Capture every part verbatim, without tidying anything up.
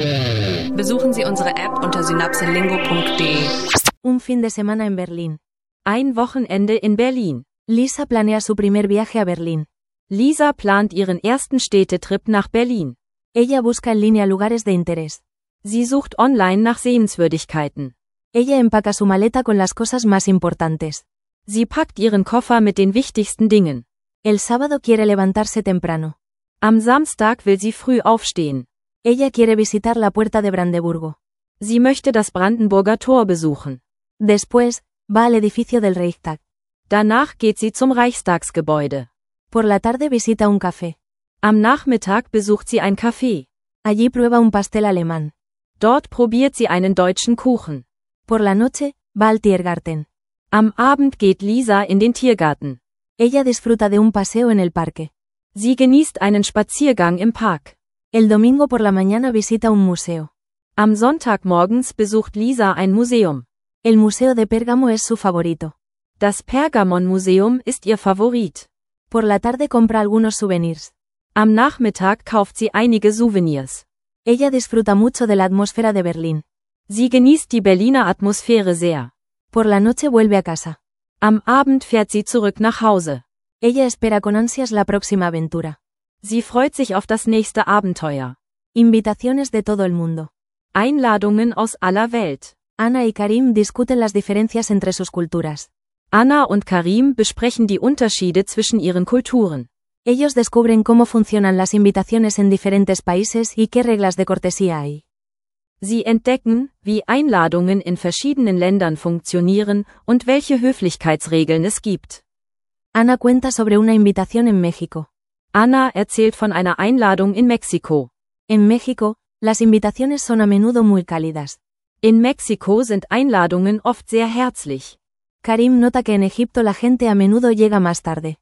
Besuchen Sie unsere App unter synapselingo punkt de. Un fin de semana en Berlín. Ein Wochenende in Berlin. Lisa planea su primer viaje a Berlín. Lisa plant ihren ersten Städtetrip nach Berlin. Ella busca en línea lugares de interés. Sie sucht online nach Sehenswürdigkeiten. Ella empaca su maleta con las cosas más importantes. Sie packt ihren Koffer mit den wichtigsten Dingen. El sábado quiere levantarse temprano. Am Samstag will sie früh aufstehen. Ella quiere visitar la Puerta de Brandeburgo. Sie möchte das Brandenburger Tor besuchen. Después, va al edificio del Reichstag. Danach geht sie zum Reichstagsgebäude. Por la tarde visita un café. Am Nachmittag besucht sie ein Café. Allí prueba un pastel alemán. Dort probiert sie einen deutschen Kuchen. Por la noche, va al Tiergarten. Am Abend geht Lisa in den Tiergarten. Ella disfruta de un paseo en el parque. Sie genießt einen Spaziergang im Park. El domingo por la mañana visita un museo. Am Sonntagmorgens besucht Lisa ein Museum. El Museo de Pérgamo es su favorito. Das Pergamon-Museum ist ihr Favorit. Por la tarde compra algunos souvenirs. Am Nachmittag kauft sie einige Souvenirs. Ella disfruta mucho de la atmósfera de Berlín. Sie genießt die Berliner Atmosphäre sehr. Por la noche vuelve a casa. Am Abend fährt sie zurück nach Hause. Ella espera con ansias la próxima aventura. Sie freut sich auf das nächste Abenteuer. Invitaciones de todo el mundo. Einladungen aus aller Welt. Ana y Karim discuten las diferencias entre sus culturas. Anna und Karim besprechen die Unterschiede zwischen ihren Kulturen. Ellos descubren cómo funcionan las invitaciones en diferentes países y qué reglas de cortesía hay. Sie entdecken, wie Einladungen in verschiedenen Ländern funktionieren und welche Höflichkeitsregeln es gibt. Ana cuenta sobre una invitación en México. Anna erzählt von einer Einladung in Mexiko. En México, las invitaciones son a menudo muy cálidas. In Mexiko sind Einladungen oft sehr herzlich. Karim nota que en Egipto la gente a menudo llega más tarde.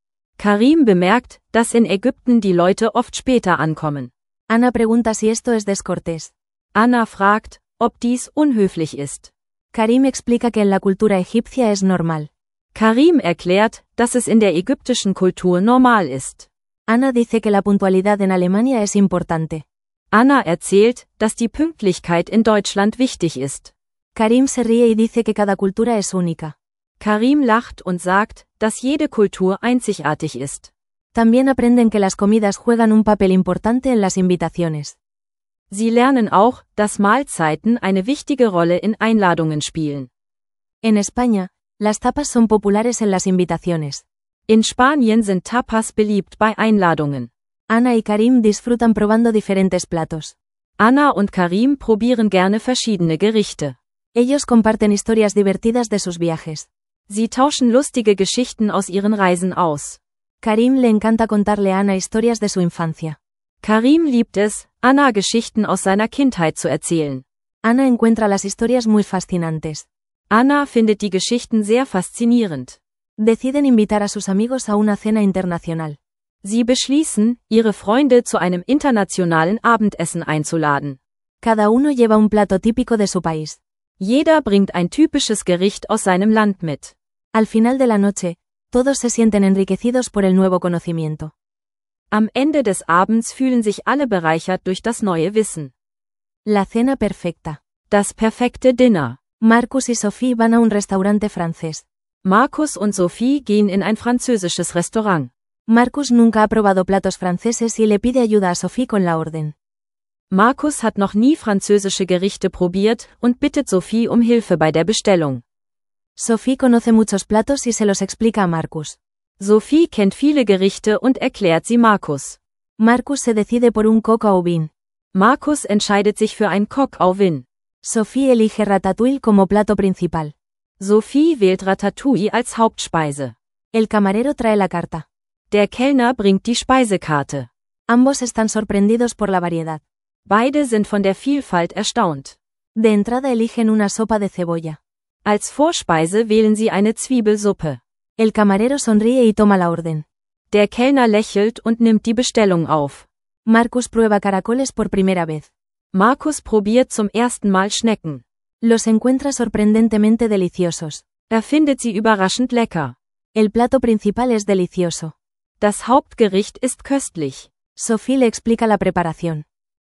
Karim bemerkt, dass in Ägypten die Leute oft später ankommen. Ana pregunta si esto es descortés. Anna fragt, ob dies unhöflich ist. Karim explica que en la cultura egipcia es normal. Karim erklärt, dass es in der ägyptischen Kultur normal ist. Ana dice que la puntualidad en Alemania es importante. Anna erzählt, dass die Pünktlichkeit in Deutschland wichtig ist. Karim se ríe y dice que cada cultura es única. Karim lacht und sagt, dass jede Kultur einzigartig ist. También aprenden que las comidas juegan un papel importante en las invitaciones. Sie lernen auch, dass Mahlzeiten eine wichtige Rolle in Einladungen spielen. En España, las tapas son populares en las invitaciones. In Spanien sind Tapas beliebt bei Einladungen. Ana y Karim disfrutan probando diferentes platos. Anna und Karim probieren gerne verschiedene Gerichte. Ellos comparten historias divertidas de sus viajes. Sie tauschen lustige Geschichten aus ihren Reisen aus. Karim le encanta contarle a Ana historias de su infancia. Karim liebt es, Anna Geschichten aus seiner Kindheit zu erzählen. Ana encuentra las historias muy fascinantes. Anna findet die Geschichten sehr faszinierend. Deciden invitar a sus amigos a una cena internacional. Sie beschließen, ihre Freunde zu einem internationalen Abendessen einzuladen. Cada uno lleva un plato típico de su país. Jeder bringt ein typisches Gericht aus seinem Land mit. Al final de la noche, todos se sienten enriquecidos por el nuevo conocimiento. Am Ende des Abends fühlen sich alle bereichert durch das neue Wissen. La cena perfecta. Das perfekte Dinner. Marcus y Sophie van a un restaurante francés. Markus und Sophie gehen in ein französisches Restaurant. Marcus nunca ha probado platos franceses y le pide ayuda a Sophie con la orden. Markus hat noch nie französische Gerichte probiert und bittet Sophie um Hilfe bei der Bestellung. Sophie conoce muchos platos y se los explica a Marcus. Sophie kennt viele Gerichte und erklärt sie Markus. Marcus se decide por un coq au vin. Markus entscheidet sich für ein Coq au vin. Sophie elige ratatouille como plato principal. Sophie wählt Ratatouille als Hauptspeise. El camarero trae la carta. Der Kellner bringt die Speisekarte. Ambos están sorprendidos por la variedad. Beide sind von der Vielfalt erstaunt. De entrada eligen una sopa de cebolla. Als Vorspeise wählen sie eine Zwiebelsuppe. El camarero sonríe y toma la orden. Der Kellner lächelt und nimmt die Bestellung auf. Marcus prueba caracoles por primera vez. Markus probiert zum ersten Mal Schnecken. Los encuentra sorprendentemente deliciosos. Er findet sie überraschend lecker. El plato principal es delicioso. Das Hauptgericht ist köstlich. Sophie le explica la preparación.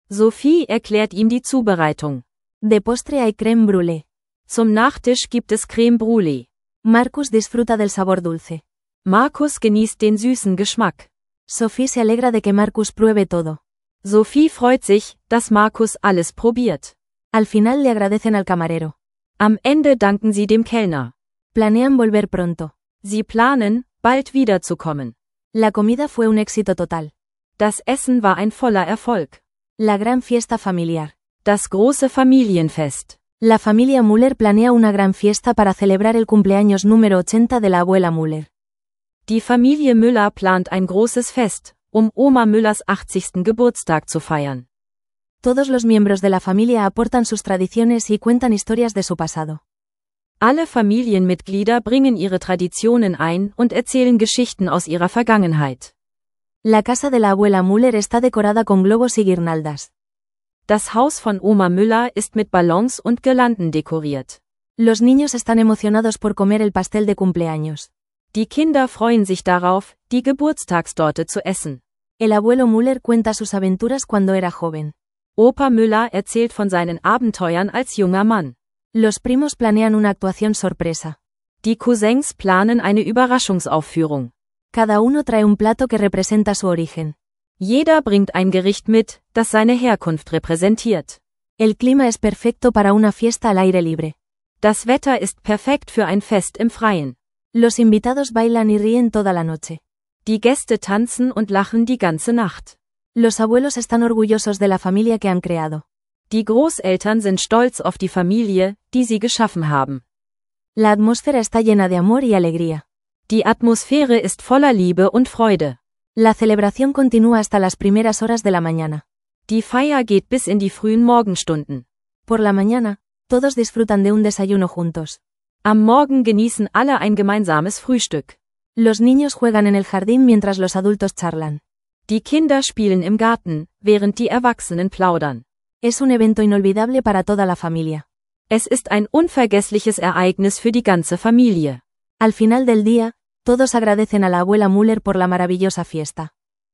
Sophie erklärt ihm die Zubereitung. De postre hay crème brûlée. Zum Nachtisch gibt es Crème Brûlée. Marcus disfruta del sabor dulce. Markus genießt den süßen Geschmack. Sophie se alegra de que Marcus pruebe todo. Sophie freut sich, dass Markus alles probiert. Al final le agradecen al camarero. Am Ende danken sie dem Kellner. Planean volver pronto. Sie planen, bald wiederzukommen. La comida fue un éxito total. Das Essen war ein voller Erfolg. La gran fiesta familiar. Das große Familienfest. La familia Müller planea una gran fiesta para celebrar el cumpleaños número ochenta de la abuela Müller. Die Familie Müller plant ein großes Fest, um Oma Müllers achtzigsten Geburtstag zu feiern. Todos los miembros de la familia aportan sus tradiciones y cuentan historias de su pasado. Alle Familienmitglieder bringen ihre Traditionen ein und erzählen Geschichten aus ihrer Vergangenheit. La casa de la abuela Müller está decorada con globos y guirnaldas. Das Haus von Oma Müller ist mit Ballons und Girlanden dekoriert. Los niños están emocionados por comer el pastel de cumpleaños. Die Kinder freuen sich darauf, die Geburtstagstorte zu essen. El abuelo Müller cuenta sus aventuras cuando era joven. Opa Müller erzählt von seinen Abenteuern als junger Mann. Los primos planean una actuación sorpresa. Die Cousins planen eine Überraschungsaufführung. Cada uno trae un plato que representa su origen. Jeder bringt ein Gericht mit, das seine Herkunft repräsentiert. El clima es perfecto para una fiesta al aire libre. Das Wetter ist perfekt für ein Fest im Freien. Los invitados bailan y ríen toda la noche. Die Gäste tanzen und lachen die ganze Nacht. Los abuelos están orgullosos de la familia que han creado. Die Großeltern sind stolz auf die Familie, die sie geschaffen haben. La atmósfera está llena de amor y alegría. Die Atmosphäre ist voller Liebe und Freude. La celebración continúa hasta las primeras horas de la mañana. Die Feier geht bis in die frühen Morgenstunden. Por la mañana, todos disfrutan de un desayuno juntos. Am Morgen genießen alle ein gemeinsames Frühstück. Los niños juegan en el jardín mientras los adultos charlan. Die Kinder spielen im Garten, während die Erwachsenen plaudern. Es un evento inolvidable para toda la familia. Es ist ein unvergessliches Ereignis für die ganze Familie. Al final del día, todos agradecen a la abuela Müller por la maravillosa fiesta.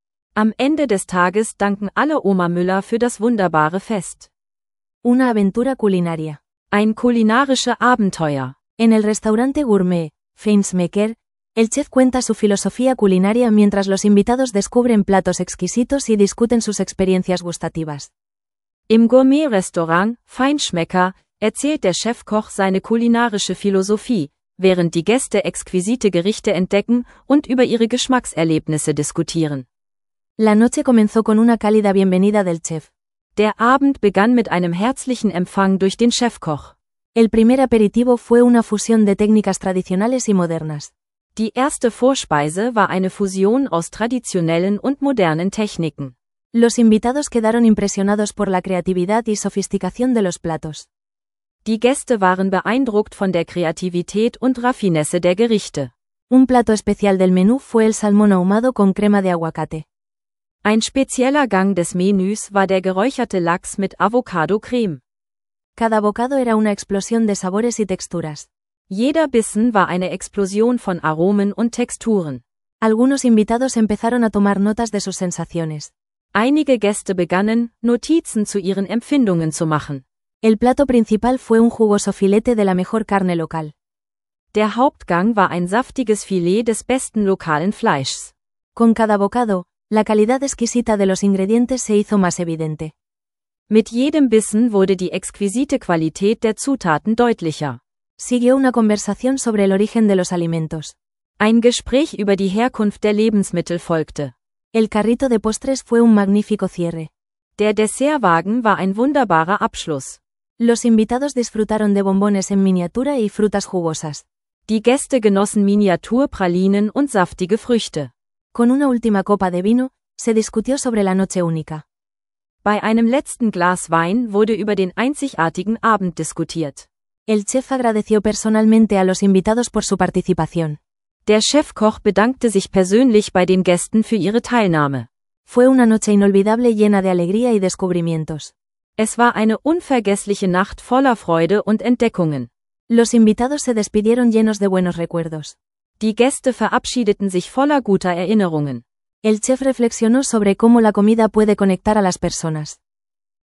Am Ende des Tages danken alle Oma Müller für das wunderbare Fest. Una aventura culinaria. Ein kulinarische Abenteuer. En el restaurante gourmet, Feinschmecker, el chef cuenta su filosofía culinaria mientras los invitados descubren platos exquisitos y discuten sus experiencias gustativas. Im Gourmet-Restaurant, Feinschmecker, erzählt der Chefkoch seine kulinarische Philosophie, während die Gäste exquisite Gerichte entdecken und über ihre Geschmackserlebnisse diskutieren. La noche comenzó con una cálida bienvenida del chef. Der Abend begann mit einem herzlichen Empfang durch den Chefkoch. El primer aperitivo fue una fusión de técnicas tradicionales y modernas. Die erste Vorspeise war eine Fusion aus traditionellen und modernen Techniken. Los invitados quedaron impresionados por la creatividad y sofisticación de los platos. Die Gäste waren beeindruckt von der Kreativität und Raffinesse der Gerichte. Un plato especial del menú fue el salmón ahumado con crema de aguacate. Ein spezieller Gang des Menüs war der geräucherte Lachs mit Avocado-Creme. Cada bocado era una explosión de sabores y texturas. Jeder Bissen war eine Explosion von Aromen und Texturen. Algunos invitados empezaron a tomar notas de sus sensaciones. Einige Gäste begannen, Notizen zu ihren Empfindungen zu machen. El plato principal fue un jugoso filete de la mejor carne local. Der Hauptgang war ein saftiges Filet des besten lokalen Fleischs. Con cada bocado, la calidad exquisita de los ingredientes se hizo más evidente. Mit jedem Bissen wurde die exquisite Qualität der Zutaten deutlicher. Siguió una conversación sobre el origen de los alimentos. Ein Gespräch über die Herkunft der Lebensmittel folgte. El carrito de postres fue un magnífico cierre. Der Dessertwagen war ein wunderbarer Abschluss. Los invitados disfrutaron de bombones en miniatura y frutas jugosas. Die Gäste genossen Miniaturpralinen und saftige Früchte. Con una última copa de vino, se discutió sobre la noche única. Bei einem letzten Glas Wein wurde über den einzigartigen Abend diskutiert. El chef agradeció personalmente a los invitados por su participación. Der Chefkoch bedankte sich persönlich bei den Gästen für ihre Teilnahme. Fue una noche inolvidable llena de alegría y descubrimientos. Es war eine unvergessliche Nacht voller Freude und Entdeckungen. Los invitados se despidieron llenos de buenos recuerdos. Die Gäste verabschiedeten sich voller guter Erinnerungen. El chef reflexionó sobre cómo la comida puede conectar a las personas.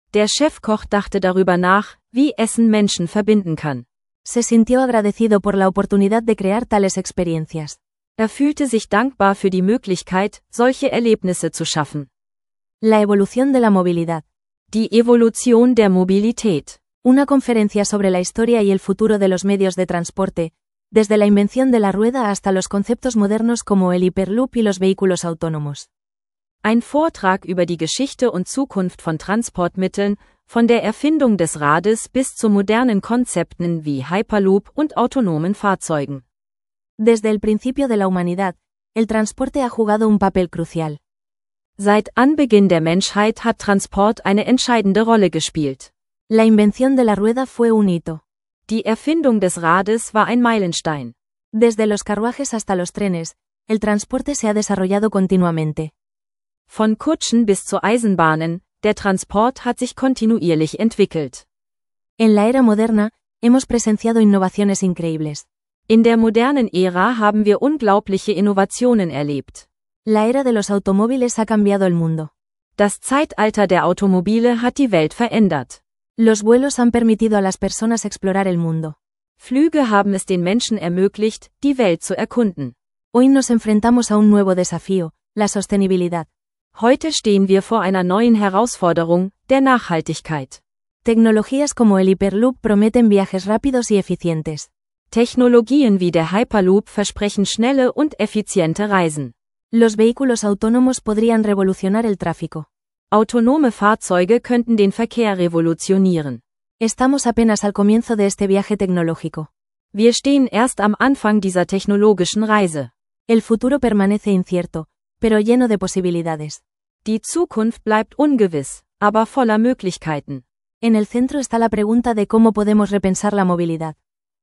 Der Chefkoch dachte darüber nach, wie Essen Menschen verbinden kann. Se sintió agradecido por la oportunidad de crear tales experiencias. Er fühlte sich dankbar für die Möglichkeit, solche Erlebnisse zu schaffen. La evolución de la movilidad. Die Evolution der Mobilität. Una conferencia sobre la historia y el futuro de los medios de transporte, desde la invención de la rueda hasta los conceptos modernos como el Hyperloop y los vehículos autónomos. Ein Vortrag über die Geschichte und Zukunft von Transportmitteln, von der Erfindung des Rades bis zu modernen Konzepten wie Hyperloop und autonomen Fahrzeugen. Desde el principio de la humanidad, el transporte ha jugado un papel crucial. Seit Anbeginn der Menschheit hat Transport eine entscheidende Rolle gespielt. La invención de la rueda fue un hito. Die Erfindung des Rades war ein Meilenstein. Desde los carruajes hasta los trenes, el transporte se ha desarrollado continuamente. Von Kutschen bis zu Eisenbahnen, der Transport hat sich kontinuierlich entwickelt. En la era moderna, hemos presenciado innovaciones increíbles. In der modernen Ära haben wir unglaubliche Innovationen erlebt. La era de los automóviles ha cambiado el mundo. Das Zeitalter der Automobile hat die Welt verändert. Los vuelos han permitido a las personas explorar el mundo. Flüge haben es den Menschen ermöglicht, die Welt zu erkunden. Hoy nos enfrentamos a un nuevo desafío, la sostenibilidad. Heute stehen wir vor einer neuen Herausforderung, der Nachhaltigkeit. Tecnologías como el Hyperloop prometen viajes rápidos y eficientes. Technologien wie der Hyperloop versprechen schnelle und effiziente Reisen. Los vehículos autónomos podrían revolucionar el tráfico. Autonome Fahrzeuge könnten den Verkehr revolutionieren. Estamos apenas al comienzo de este viaje tecnológico. Wir stehen erst am Anfang dieser technologischen Reise. El futuro permanece incierto, pero lleno de posibilidades. Die Zukunft bleibt ungewiss, aber voller Möglichkeiten. En el centro está la pregunta de cómo podemos repensar la movilidad.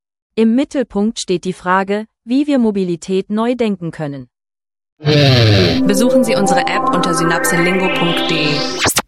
Im Mittelpunkt steht die Frage, wie wir Mobilität neu denken können. Besuchen Sie unsere App unter synapselingo punkt de.